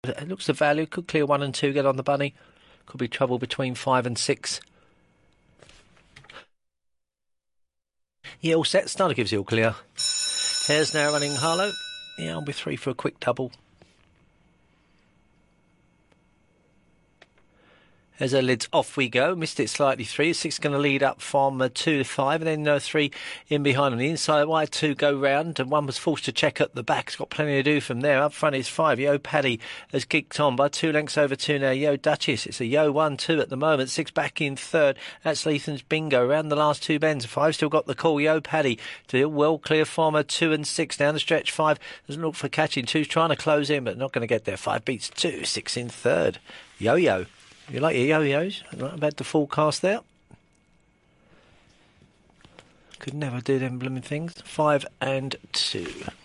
It looks the value. Could clear 1 and 2, get on the bunny. Could be trouble between 5 and 6. Yeah, all set. Starter gives you all clear. Hare's now running Harlow. Yeah, I'll be 3 for a quick double. As her lids, off we go. Missed it slightly 3. 6 going to lead up from 2 to 5. And then 3 in behind on the inside. Wide 2 go round. And 1 was forced to check at the back. It's got plenty to do from there. Up front is 5. Yo Paddy has kicked on by 2 lengths over 2 now. Yo Duchess. It's a Yo 1-2 at the moment. 6 back in third. That's Lethan's Bingo. Round the last 2 bends. 5 still got the call. Yo Paddy to well clear from 2 and 6 down the stretch. 5 doesn't look for catching. 2's trying to close in but not going to get there. 5 beats 2. 6 in third. Yo-Yo. You like your yo-yos? I've had the forecast there. Could never do them blooming things. 5 and 2.